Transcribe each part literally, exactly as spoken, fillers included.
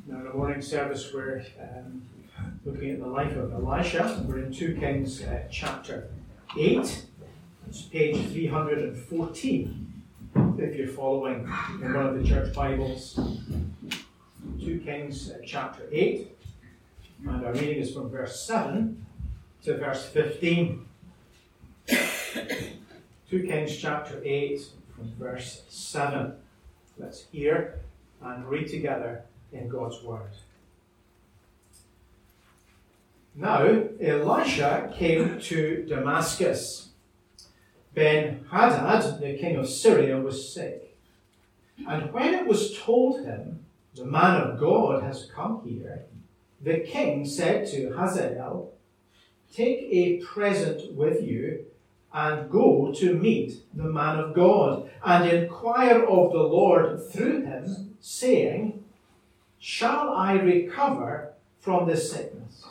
Now, in the morning service, we're um, looking at the life of Elisha. We're in Second Kings uh, chapter eight. It's page three hundred fourteen, if you're following in one of the church Bibles. Second Kings uh, chapter eight. And our reading is from verse seven to verse fifteen. Second Kings chapter eight, from verse seven. Let's hear and read together in God's Word. Now Elisha came to Damascus. Ben-Hadad, the king of Syria, was sick. And when it was told him, "The man of God has come here," the king said to Hazael, "Take a present with you and go to meet the man of God, and inquire of the Lord through him, saying, Shall I recover from this sickness?"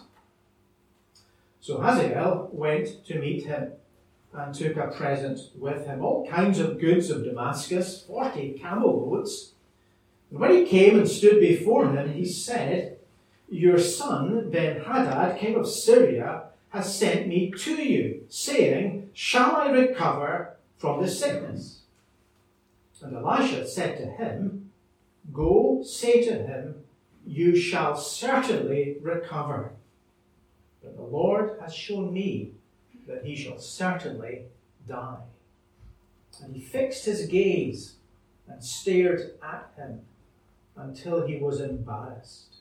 So Hazael went to meet him and took a present with him, all kinds of goods of Damascus, forty camel loads. And when he came and stood before him, he said, "Your son Ben-Hadad, king of Syria, has sent me to you, saying, Shall I recover from this sickness?" And Elisha said to him, "Go, say to him, you shall certainly recover. But the Lord has shown me that he shall certainly die." And he fixed his gaze and stared at him until he was embarrassed.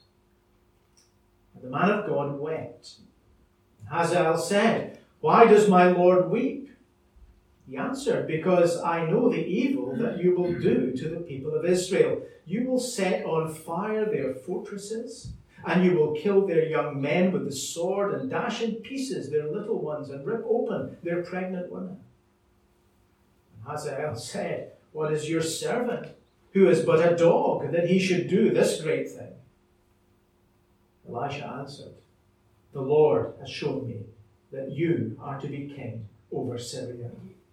And the man of God wept. And Hazael said, "Why does my Lord weep?" He answered, "Because I know the evil that you will do to the people of Israel. You will set on fire their fortresses, and you will kill their young men with the sword, and dash in pieces their little ones, and rip open their pregnant women." And Hazael said, "What is your servant, who is but a dog, that he should do this great thing?" Elisha answered, "The Lord has shown me that you are to be king over Syria."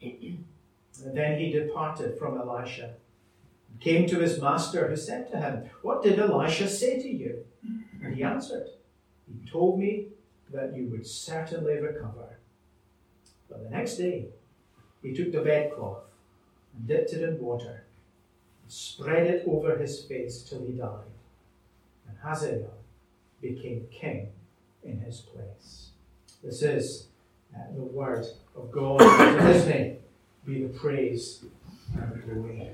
And then he departed from Elisha and came to his master, who said to him, "What did Elisha say to you?" And he answered, "He told me that you would certainly recover." But the next day he took the bedcloth and dipped it in water and spread it over his face till he died. And Hazael became king in his place. This is uh, the word of God. To his name be the praise and the glory.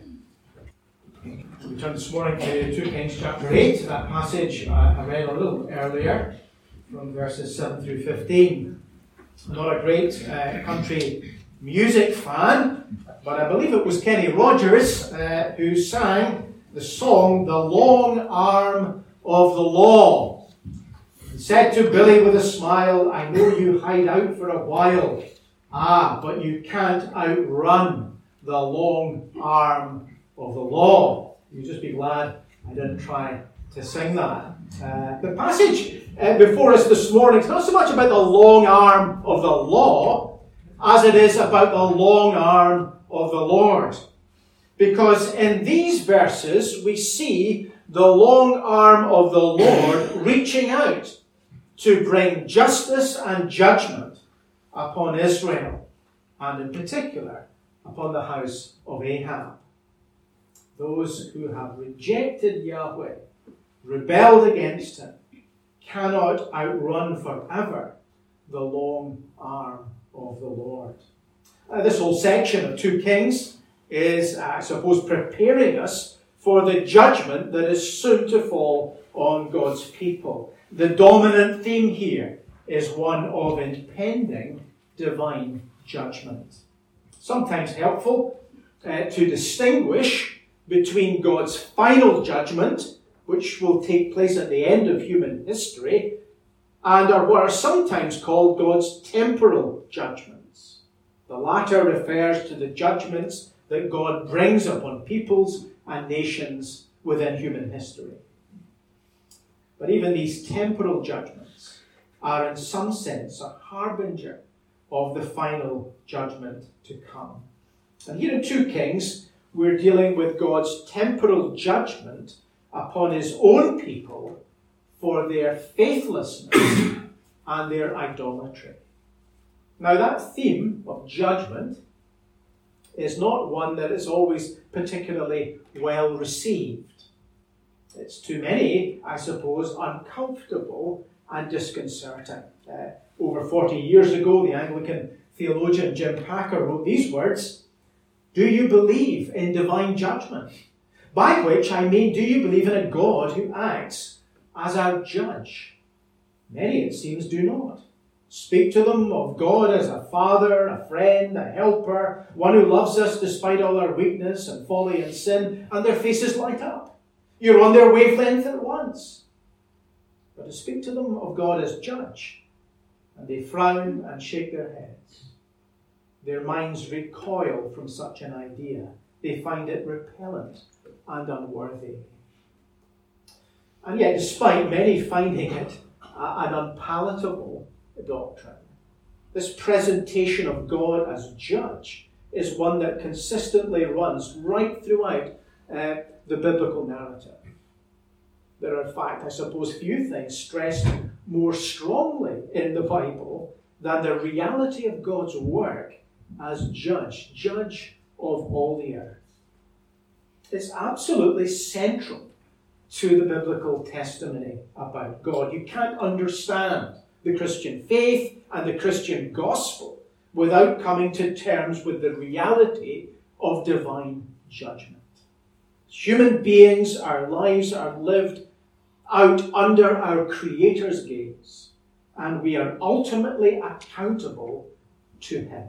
We turn this morning to Second Kings chapter eight, that passage uh, I read a little earlier, from verses seven through fifteen. I'm not a great uh, country music fan, but I believe it was Kenny Rogers uh, who sang the song, "The Long Arm of the Law." He said to Billy with a smile, "I know you hide out for a while. Ah, but you can't outrun the long arm of the law." You'll just be glad I didn't try to sing that. Uh, the passage uh, before us this morning is not so much about the long arm of the law as it is about the long arm of the Lord. Because in these verses we see the long arm of the Lord reaching out to bring justice and judgment upon Israel, and in particular upon the house of Ahab. Those who have rejected Yahweh, rebelled against him, cannot outrun forever the long arm of the Lord. Uh, this whole section of Second Kings is, uh, I suppose, preparing us for the judgment that is soon to fall on God's people. The dominant theme here is one of impending divine judgment. Sometimes helpful uh, to distinguish between God's final judgment, which will take place at the end of human history, and are what are sometimes called God's temporal judgments. The latter refers to the judgments that God brings upon peoples and nations within human history. But even these temporal judgments are in some sense a harbinger of the final judgment to come. And here in Second Kings, we're dealing with God's temporal judgment upon his own people for their faithlessness and their idolatry. Now, that theme of judgment is not one that is always particularly well received. It's to many, I suppose, uncomfortable and disconcerting. Uh, over forty years ago, the Anglican theologian Jim Packer wrote these words: "Do you believe in divine judgment? By which I mean, do you believe in a God who acts as our judge?" Many, it seems, do not. Speak to them of God as a father, a friend, a helper, one who loves us despite all our weakness and folly and sin, and their faces light up. You're on their wavelength at once. But to speak to them of God as judge, and they frown and shake their heads. Their minds recoil from such an idea. They find it repellent and unworthy. And yet, despite many finding it an unpalatable doctrine, this presentation of God as judge is one that consistently runs right throughout uh, the biblical narrative. There are, in fact, I suppose, few things stressed more strongly in the Bible than the reality of God's work as judge, judge of all the earth. It's absolutely central to the biblical testimony about God. You can't understand the Christian faith and the Christian gospel without coming to terms with the reality of divine judgment. Human beings, our lives are lived out under our Creator's gaze, and we are ultimately accountable to Him.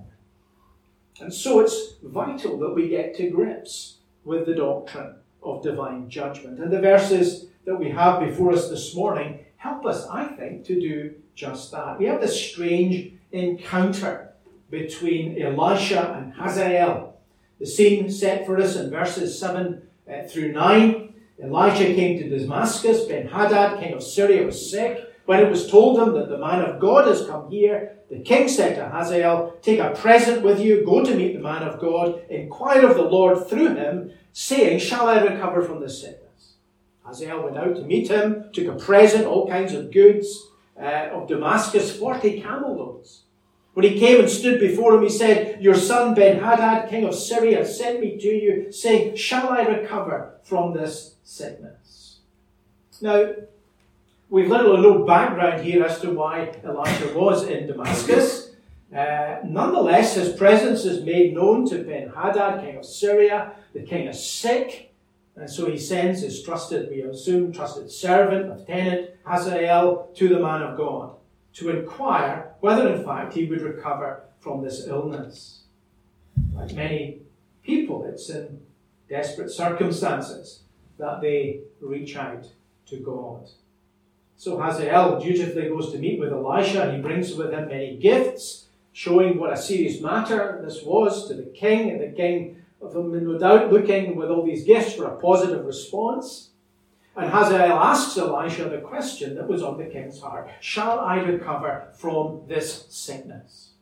And so it's vital that we get to grips with the doctrine of divine judgment. And the verses that we have before us this morning help us, I think, to do just that. We have this strange encounter between Elisha and Hazael. The scene set for us in verses seven uh, through nine. Elisha came to Damascus. Ben-Hadad, king of Syria, was sick. When it was told him that the man of God has come here, the king said to Hazael, "Take a present with you, go to meet the man of God, inquire of the Lord through him, saying, 'Shall I recover from this sickness?'" Hazael went out to meet him, took a present, all kinds of goods uh, of Damascus, forty camel loads. When he came and stood before him, he said, "Your son Ben-Hadad, king of Syria, sent me to you, saying, 'Shall I recover from this sickness?'" Now, we've little or no background here as to why Elisha was in Damascus. Uh, nonetheless, his presence is made known to Ben-Hadad, king of Syria. The king is sick, and so he sends his trusted, we assume, trusted servant, lieutenant, Hazael, to the man of God to inquire whether, in fact, he would recover from this illness. Like many people, it's in desperate circumstances that they reach out to God. So Hazael dutifully goes to meet with Elisha, and he brings with him many gifts, showing what a serious matter this was to the king, and the king, no doubt, looking with all these gifts for a positive response. And Hazael asks Elisha the question that was on the king's heart: "Shall I recover from this sickness?"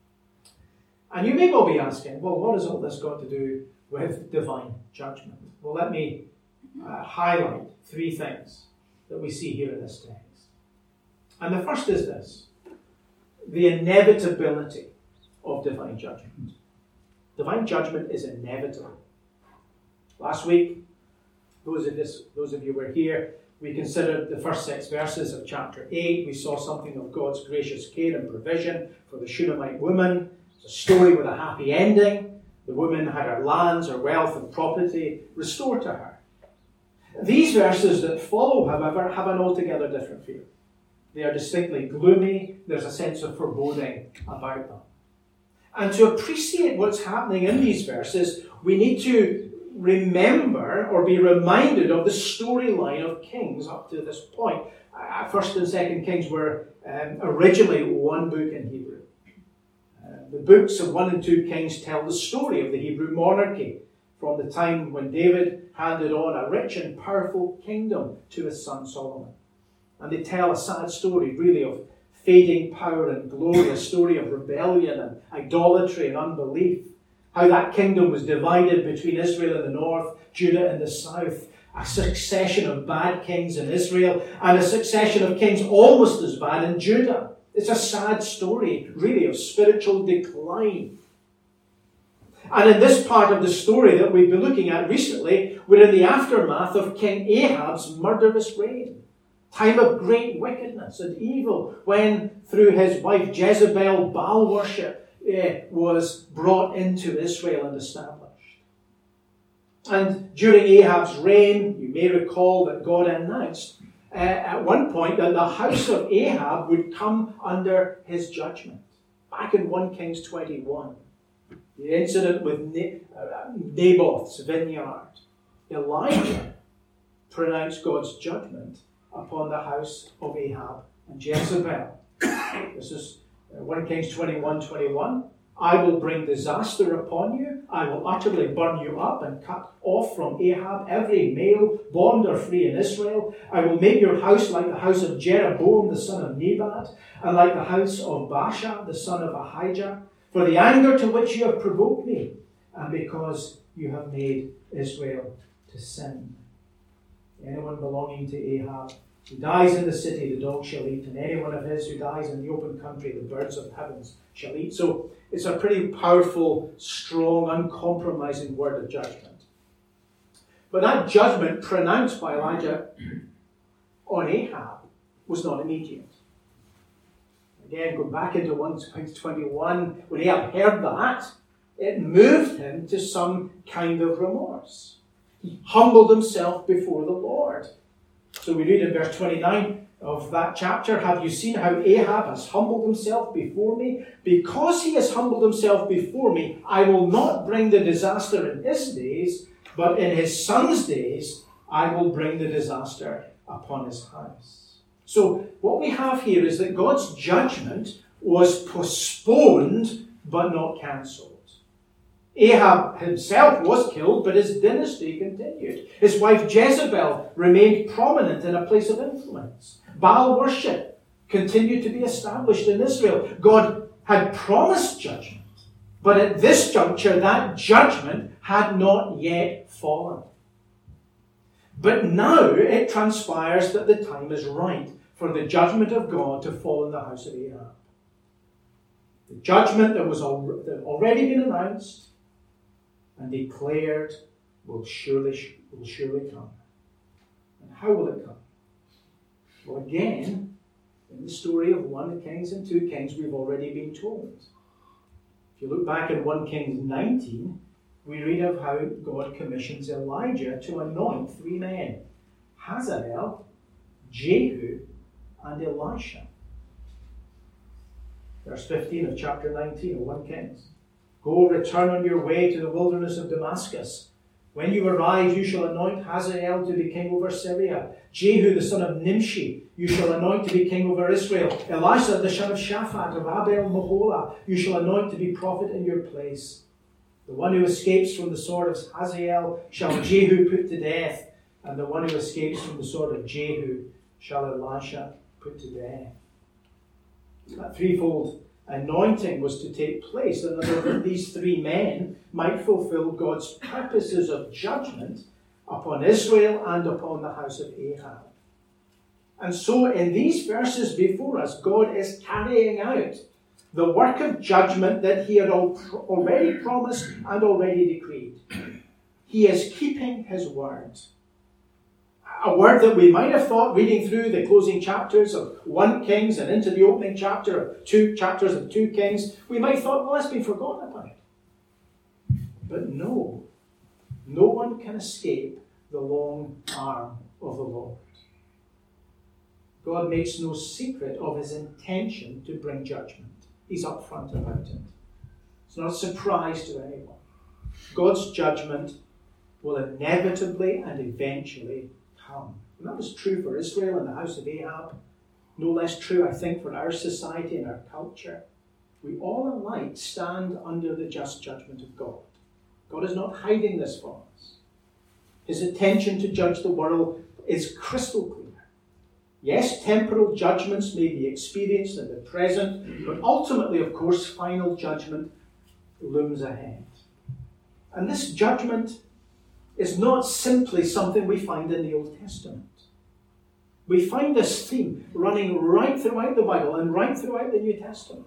And you may well be asking, well, what has all this got to do with divine judgment? Well, let me uh, highlight three things that we see here in this text. And the first is this: the inevitability of divine judgment. Divine judgment is inevitable. Last week, those of, this, those of you who were here, we considered the first six verses of chapter eight. We saw something of God's gracious care and provision for the Shunammite woman. It's a story with a happy ending. The woman had her lands, her wealth and property restored to her. These verses that follow, however, have an altogether different feel. They are distinctly gloomy. There's a sense of foreboding about them. And to appreciate what's happening in these verses, we need to remember or be reminded of the storyline of Kings up to this point. Uh, First and Second Kings were um, originally one book in Hebrew. Uh, the books of One and Two Kings tell the story of the Hebrew monarchy from the time when David handed on a rich and powerful kingdom to his son Solomon. And they tell a sad story, really, of fading power and glory, a story of rebellion and idolatry and unbelief. How that kingdom was divided between Israel in the north, Judah in the south, a succession of bad kings in Israel and a succession of kings almost as bad in Judah. It's a sad story, really, of spiritual decline. And in this part of the story that we've been looking at recently, we're in the aftermath of King Ahab's murderous reign. Time of great wickedness and evil, when through his wife Jezebel, Baal worship eh, was brought into Israel and established. And during Ahab's reign, you may recall that God announced uh, at one point that the house of Ahab would come under his judgment. Back in First Kings twenty-one, the incident with Naboth's vineyard, Elijah pronounced God's judgment upon the house of Ahab and Jezebel. This is First Kings twenty-one twenty-one. I will bring disaster upon you. I will utterly burn you up and cut off from Ahab every male, bond or free in Israel. I will make your house like the house of Jeroboam, the son of Nebat, and like the house of Baasha, the son of Ahijah, for the anger to which you have provoked me, and because you have made Israel to sin. Anyone belonging to Ahab who dies in the city, the dog shall eat, and anyone of his who dies in the open country, the birds of heavens shall eat. So it's a pretty powerful, strong, uncompromising word of judgment. But that judgment pronounced by Elijah on Ahab was not immediate. Again, go back into First Kings twenty-one, when Ahab heard that, it moved him to some kind of remorse. He humbled himself before the Lord. So we read in verse twenty-nine of that chapter, have you seen how Ahab has humbled himself before me? Because he has humbled himself before me, I will not bring the disaster in his days, but in his son's days I will bring the disaster upon his house. So what we have here is that God's judgment was postponed but not cancelled. Ahab himself was killed, but his dynasty continued. His wife Jezebel remained prominent in a place of influence. Baal worship continued to be established in Israel. God had promised judgment, but at this juncture, that judgment had not yet fallen. But now it transpires that the time is right for the judgment of God to fall in the house of Ahab. The judgment that was already been announced and declared will surely, will surely come. And how will it come? Well, again, in the story of First Kings and Second Kings, we've already been told. If you look back in First Kings nineteen, we read of how God commissions Elijah to anoint three men, Hazael, Jehu, and Elisha. Verse fifteen of chapter nineteen of First Kings. Go, return on your way to the wilderness of Damascus. When you arrive, you shall anoint Hazael to be king over Syria. Jehu, the son of Nimshi, you shall anoint to be king over Israel. Elisha, the son of Shaphat of Abel Meholah, you shall anoint to be prophet in your place. The one who escapes from the sword of Hazael shall Jehu put to death, and the one who escapes from the sword of Jehu shall Elisha put to death. That threefold anointing was to take place, and that these three men might fulfill God's purposes of judgment upon Israel and upon the house of Ahab. And so in these verses before us, God is carrying out the work of judgment that he had already promised and already decreed. He is keeping his word. A word that we might have thought, reading through the closing chapters of First Kings and into the opening chapter of two chapters of Second Kings, we might have thought, well, that's been forgotten about. But no, no one can escape the long arm of the Lord. God makes no secret of his intention to bring judgment. He's upfront about it. It's not a surprise to anyone. God's judgment will inevitably and eventually come. And that was true for Israel and the house of Ahab. No less true, I think, for our society and our culture. We all alike stand under the just judgment of God. God is not hiding this from us. His intention to judge the world is crystal clear. Yes, temporal judgments may be experienced in the present, but ultimately, of course, final judgment looms ahead. And this judgment is not simply something we find in the Old Testament. We find this theme running right throughout the Bible and right throughout the New Testament.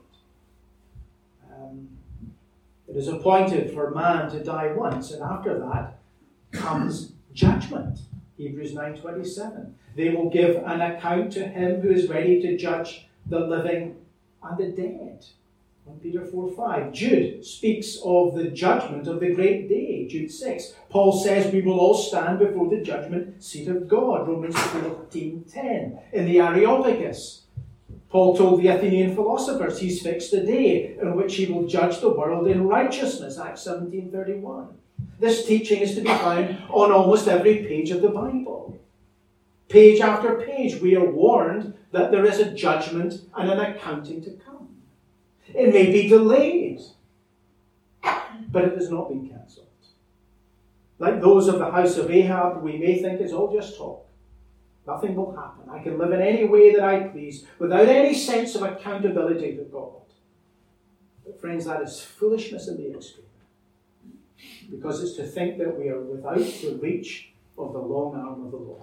Um, it is appointed for man to die once, and after that comes judgment. Hebrews nine twenty-seven. They will give an account to him who is ready to judge the living and the dead. First Peter four five. Jude speaks of the judgment of the great day. Jude six. Paul says we will all stand before the judgment seat of God. Romans fourteen ten. In the Areopagus, Paul told the Athenian philosophers he's fixed a day in which he will judge the world in righteousness. Acts seventeen thirty-one. This teaching is to be found on almost every page of the Bible. Page after page, we are warned that there is a judgment and an accounting to come. It may be delayed, but it has not been cancelled. Like those of the house of Ahab, we may think it's all just talk. Nothing will happen. I can live in any way that I please without any sense of accountability to God. But friends, that is foolishness in the extreme. Because it's to think that we are without the reach of the long arm of the Lord.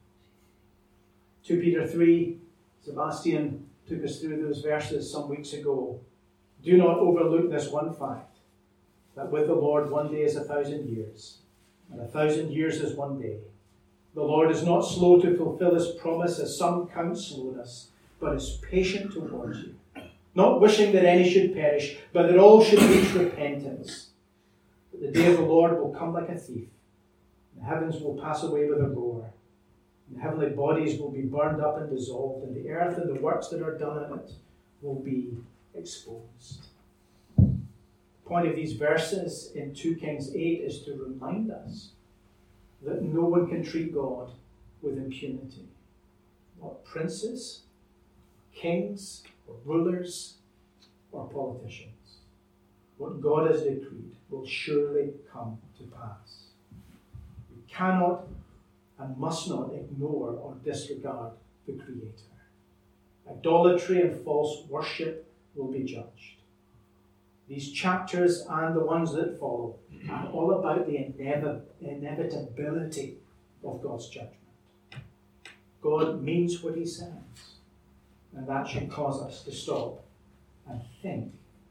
Second Peter three, Sebastian took us through those verses some weeks ago. Do not overlook this one fact, that with the Lord one day is a thousand years, and a thousand years is one day. The Lord is not slow to fulfill his promise, as some count slowness, but is patient towards you, not wishing that any should perish, but that all should reach repentance. But the day of the Lord will come like a thief. The heavens will pass away with a roar. The heavenly bodies will be burned up and dissolved, and the earth and the works that are done in it will be exposed. The point of these verses in Second Kings eight is to remind us that no one can treat God with impunity. Not princes, kings, or rulers, or politicians. What God has decreed will surely come to pass. We cannot and must not ignore or disregard the Creator. Idolatry and false worship will be judged. These chapters and the ones that follow are all about the inev- inevitability of God's judgment. God means what he says, and that should cause us to stop and think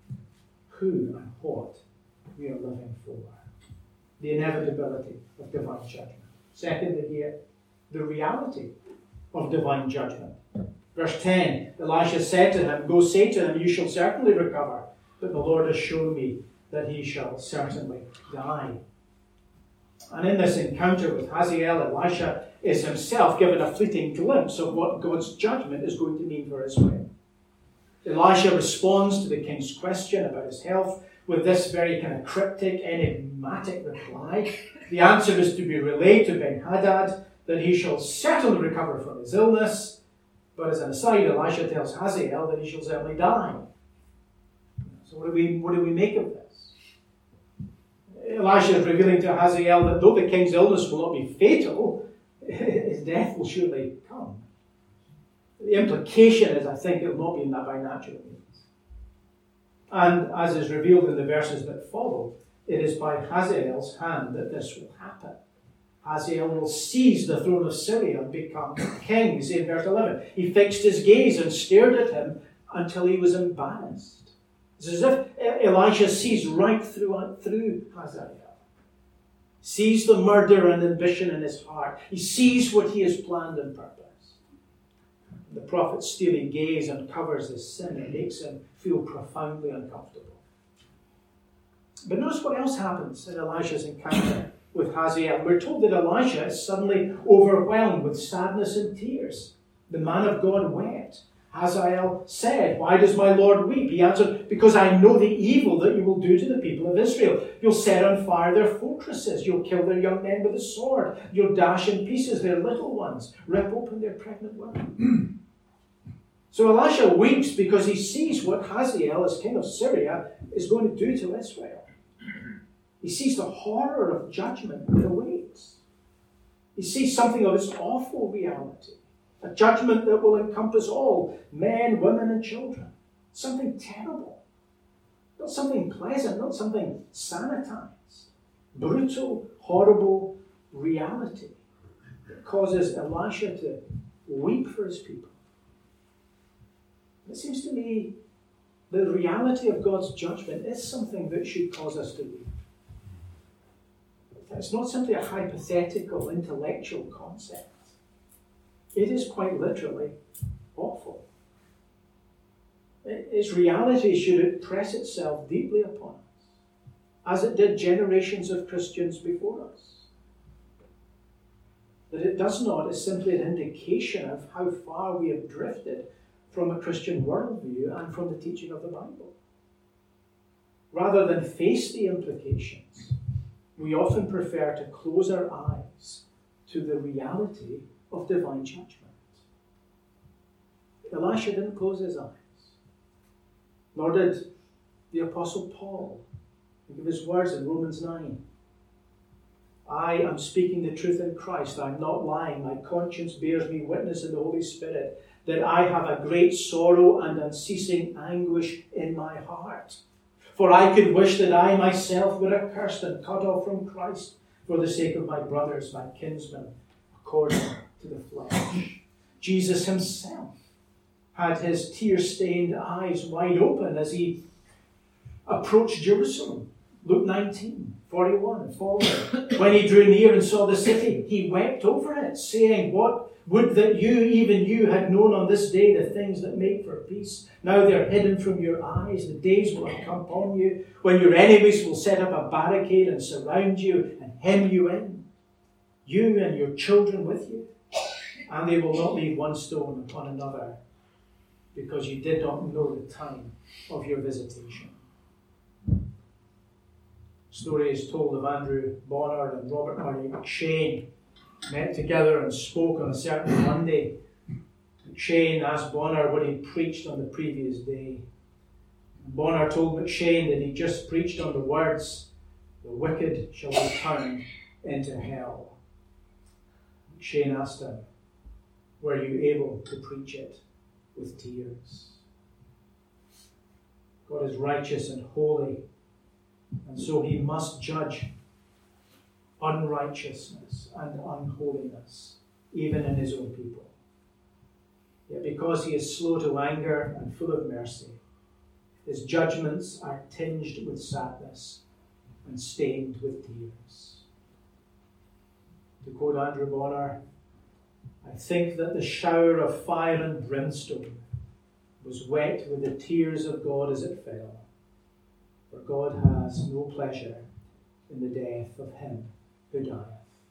who and what we are living for. The inevitability of divine judgment. Secondly, here, the reality of divine judgment. Verse ten, Elisha said to him, go say to him, you shall certainly recover, but the Lord has shown me that he shall certainly die. And in this encounter with Hazael, Elisha is himself given a fleeting glimpse of what God's judgment is going to mean for Israel. Elisha responds to the king's question about his health with this very kind of cryptic, enigmatic reply. The answer is to be relayed to Ben-Hadad that he shall certainly recover from his illness, but as an aside, Elisha tells Hazael that he shall certainly die. So what do we, what do we make of this? Elisha is revealing to Hazael that though the king's illness will not be fatal, his death will surely come. The implication is, I think, it will not be in that by natural means. And as is revealed in the verses that follow, it is by Hazael's hand that this will happen. Hazael will seize the throne of Syria and become king. See in verse eleven. He fixed his gaze and stared at him until he was embarrassed. It's as if Elisha sees right through, through Hazael. Sees the murder and ambition in his heart. He sees what he has planned and purposed. The prophet's steely gaze uncovers his sin and makes him feel profoundly uncomfortable. But notice what else happens in Elisha's encounter with Hazael. We're told that Elisha is suddenly overwhelmed with sadness and tears. The man of God wept. Hazael said, why does my Lord weep? He answered, because I know the evil that you will do to the people of Israel. You'll set on fire their fortresses. You'll kill their young men with a sword. You'll dash in pieces their little ones. Rip open their pregnant women. So Elisha weeps because he sees what Hazael, as king of Syria, is going to do to Israel. He sees the horror of judgment that awaits. He sees something of its awful reality. A judgment that will encompass all, men, women, and children. Something terrible. Not something pleasant, not something sanitized. Brutal, horrible, reality that causes Elisha to weep for his people. It seems to me the reality of God's judgment is something that should cause us to weep. It's not simply a hypothetical, intellectual concept. It is quite literally awful. Its reality should impress itself deeply upon us, as it did generations of Christians before us. That it does not is simply an indication of how far we have drifted from a Christian worldview and from the teaching of the Bible. Rather than face the implications, we often prefer to close our eyes to the reality of divine judgment. Elisha didn't close his eyes, nor did the Apostle Paul. Think of his words in Romans nine. I am speaking the truth in Christ. I am not lying. My conscience bears me witness in the Holy Spirit that I have a great sorrow and unceasing anguish in my heart. For I could wish that I myself were accursed and cut off from Christ for the sake of my brothers, my kinsmen, according to the flesh. Jesus himself had his tear-stained eyes wide open as he approached Jerusalem. Luke nineteen, forty-one and following. When he drew near and saw the city, he wept over it, saying, What would that you, even you, had known on this day the things that make for peace. Now they're hidden from your eyes. The days will come upon you when your enemies will set up a barricade and surround you and hem you in, you and your children with you. And they will not leave one stone upon another, because you did not know the time of your visitation. Story is told of Andrew Bonner and Robert Murray McShane met together and spoke on a certain Monday. McShane asked Bonner what he preached on the previous day. Bonner told McShane that he just preached on the words, the wicked shall be turned into hell. McShane asked him, were you able to preach it with tears? God is righteous and holy, and so he must judge unrighteousness and unholiness, even in his own people. Yet because he is slow to anger and full of mercy, his judgments are tinged with sadness and stained with tears. To quote Andrew Bonner, I think that the shower of fire and brimstone was wet with the tears of God as it fell, for God has no pleasure in the death of him who dieth.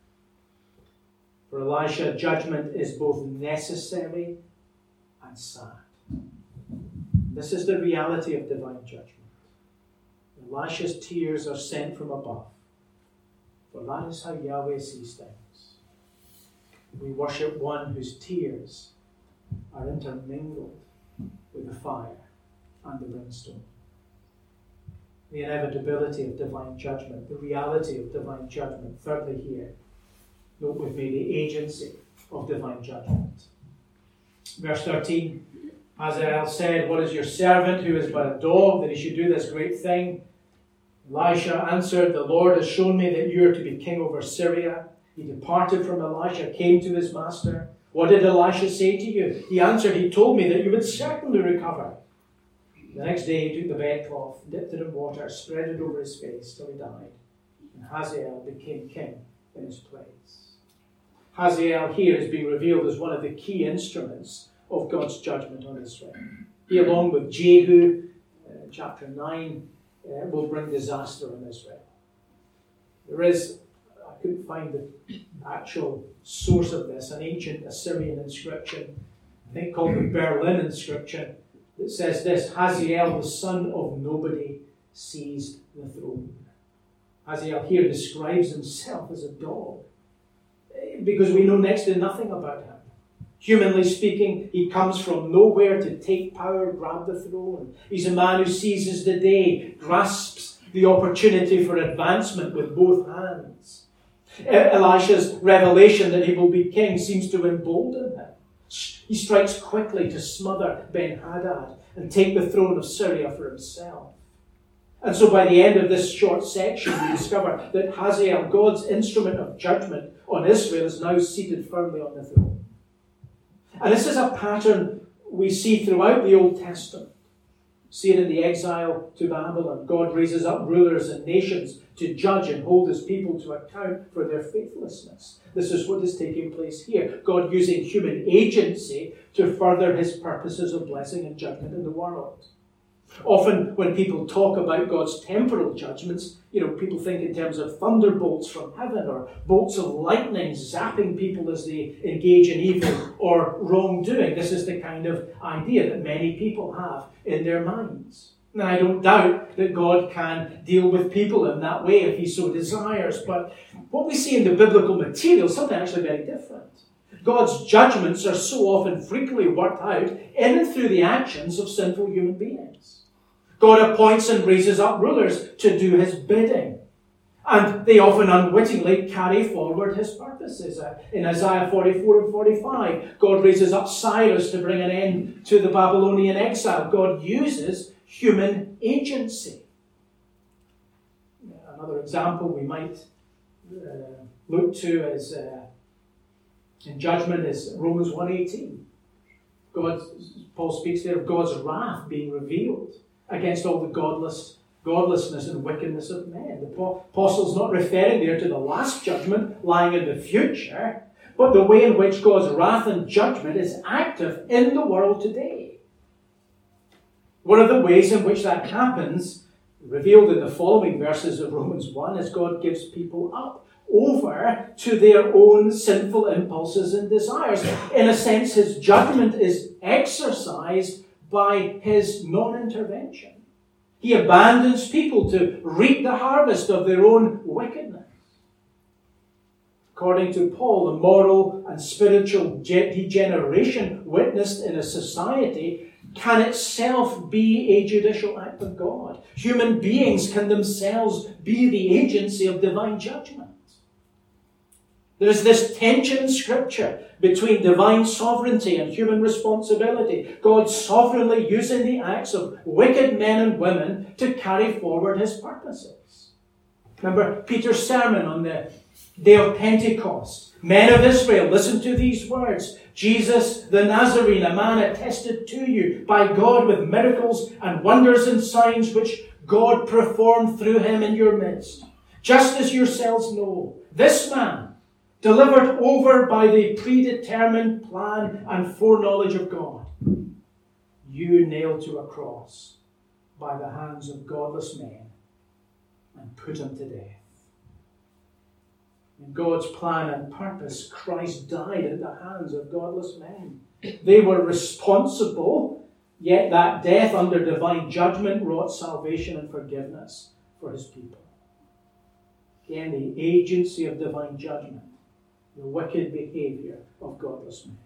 For Elisha, judgment is both necessary and sad. This is the reality of divine judgment. Elisha's tears are sent from above, for that is how Yahweh sees things. We worship one whose tears are intermingled with the fire and the brimstone. The inevitability of divine judgment, the reality of divine judgment. Thirdly here, note with me the agency of divine judgment. Verse thirteen, Hazael said, what is your servant who is but a dog that he should do this great thing? Elisha answered, the Lord has shown me that you are to be king over Syria. He departed from Elisha, came to his master. What did Elisha say to you? He answered, he told me that you would certainly recover. The next day he took the bedcloth, dipped it in water, spread it over his face till he died. And Hazael became king in his place. Hazael here is being revealed as one of the key instruments of God's judgment on Israel. He, along with Jehu, uh, chapter nine, uh, will bring disaster on Israel. There is, I couldn't find the actual source of this, an ancient Assyrian inscription, I think called the Berlin inscription, that says this, Hazael, the son of nobody, seized the throne. Hazael here describes himself as a dog, because we know next to nothing about him. Humanly speaking, he comes from nowhere to take power, grab the throne. He's a man who seizes the day, grasps the opportunity for advancement with both hands. Elisha's revelation that he will be king seems to embolden him. He strikes quickly to smother Ben-Hadad and take the throne of Syria for himself. And so by the end of this short section, we discover that Hazael, God's instrument of judgment on Israel, is now seated firmly on the throne. And this is a pattern we see throughout the Old Testament. See it in the exile to Babylon. God raises up rulers and nations to judge and hold his people to account for their faithlessness. This is what is taking place here. God using human agency to further his purposes of blessing and judgment in the world. Often when people talk about God's temporal judgments, you know, people think in terms of thunderbolts from heaven or bolts of lightning zapping people as they engage in evil or wrongdoing. This is the kind of idea that many people have in their minds. Now, I don't doubt that God can deal with people in that way if he so desires, but what we see in the biblical material is something actually very different. God's judgments are so often frequently worked out in and through the actions of sinful human beings. God appoints and raises up rulers to do his bidding. And they often unwittingly carry forward his purposes. In Isaiah forty-four and forty-five, God raises up Cyrus to bring an end to the Babylonian exile. God uses human agency. Another example we might uh, look to is uh, in judgment is Romans one eighteen. God, Paul speaks there of God's wrath being revealed against all the godless, godlessness and wickedness of men. The apostle's not referring there to the last judgment lying in the future, but the way in which God's wrath and judgment is active in the world today. One of the ways in which that happens, revealed in the following verses of Romans one, is God gives people up over to their own sinful impulses and desires. In a sense, his judgment is exercised by his non-intervention. He abandons people to reap the harvest of their own wickedness. According to Paul, the moral and spiritual degeneration witnessed in a society can itself be a judicial act of God. Human beings can themselves be the agency of divine judgment. There is this tension in Scripture between divine sovereignty and human responsibility. God sovereignly using the acts of wicked men and women to carry forward his purposes. Remember Peter's sermon on the day of Pentecost. Men of Israel, listen to these words. Jesus the Nazarene, a man attested to you by God with miracles and wonders and signs which God performed through him in your midst. Just as yourselves know, this man, delivered over by the predetermined plan and foreknowledge of God, you nailed to a cross by the hands of godless men and put him to death. In God's plan and purpose, Christ died at the hands of godless men. They were responsible, yet that death under divine judgment wrought salvation and forgiveness for his people. Again, the agency of divine judgment, the wicked behavior of godless men.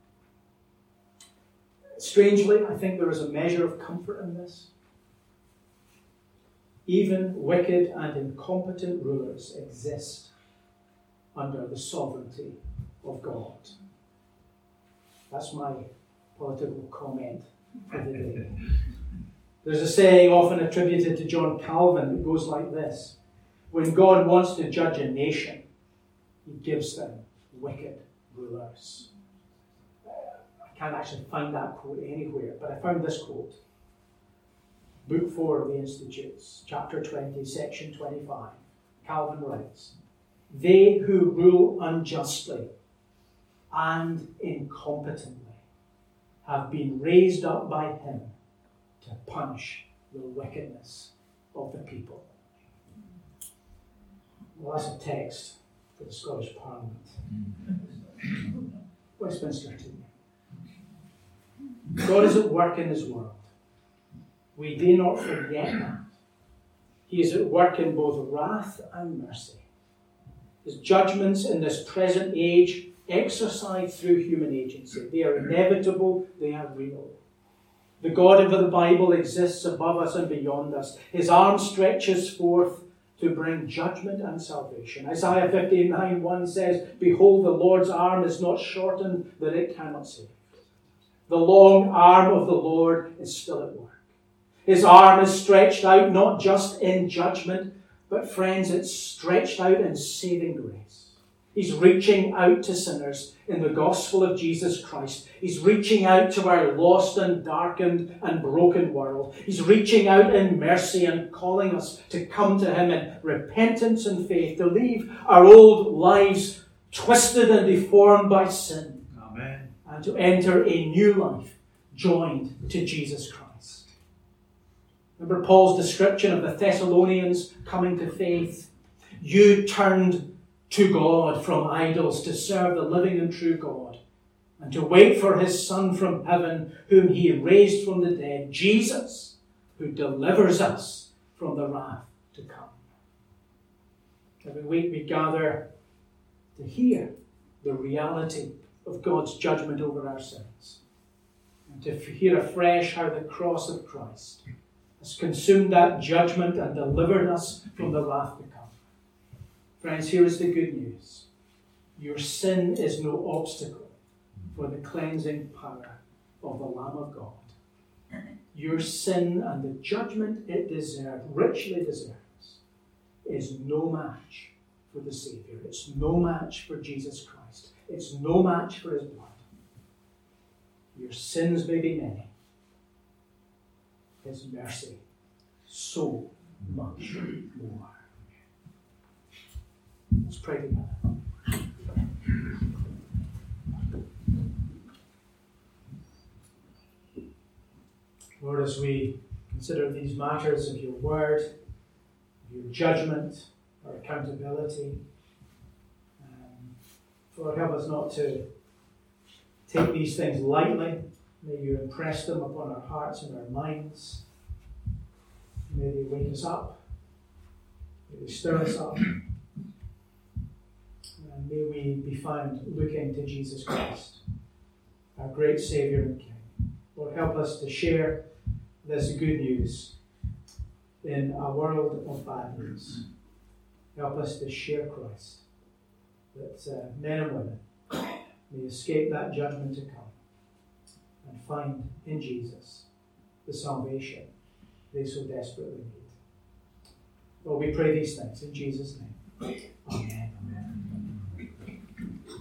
Strangely, I think there is a measure of comfort in this. Even wicked and incompetent rulers exist under the sovereignty of God. That's my political comment for the day. There's a saying often attributed to John Calvin that goes like this: when God wants to judge a nation, he gives them wicked rulers. I can't actually find that quote anywhere, but I found this quote. Book four of the Institutes, chapter twenty, section twenty-five. Calvin writes, "They who rule unjustly and incompetently have been raised up by him to punish the wickedness of the people." Well, that's a text for the Scottish Parliament. Westminster too. God is at work in his world. We do not forget that. He is at work in both wrath and mercy. His judgments in this present age exercised through human agency. They are inevitable, they are real. The God of the Bible exists above us and beyond us. His arm stretches forth to bring judgment and salvation. Isaiah fifty-nine one says, "Behold, the Lord's arm is not shortened that it cannot save. The long arm of the Lord is still at work. His arm is stretched out not just in judgment, but friends, it's stretched out in saving grace. He's reaching out to sinners in the gospel of Jesus Christ. He's reaching out to our lost and darkened and broken world. He's reaching out in mercy and calling us to come to him in repentance and faith, to leave our old lives twisted and deformed by sin. Amen. And to enter a new life joined to Jesus Christ. Remember Paul's description of the Thessalonians coming to faith. You turned to God from idols to serve the living and true God, and to wait for his Son from heaven, whom he raised from the dead, Jesus, who delivers us from the wrath to come. Every week we gather to hear the reality of God's judgment over our sins, and to hear afresh how the cross of Christ has consumed that judgment and delivered us from the wrath to come. Friends, here is the good news. Your sin is no obstacle for the cleansing power of the Lamb of God. Your sin and the judgment it deserves, richly deserves, is no match for the Saviour. It's no match for Jesus Christ. It's no match for his blood. Your sins may be many. His mercy so much more. Let's pray together. Lord, as we consider these matters of your word, of your judgment, our accountability, um, Lord, help us not to take these things lightly. May you impress them upon our hearts and our minds. May they wake us up. May they stir us up. And may we be found looking to Jesus Christ, our great Saviour and King. Lord, help us to share this good news in a world of bad news. Help us to share Christ, that uh, men and women may escape that judgment to come and find in Jesus the salvation they so desperately need. Lord, we pray these things in Jesus' name. Amen.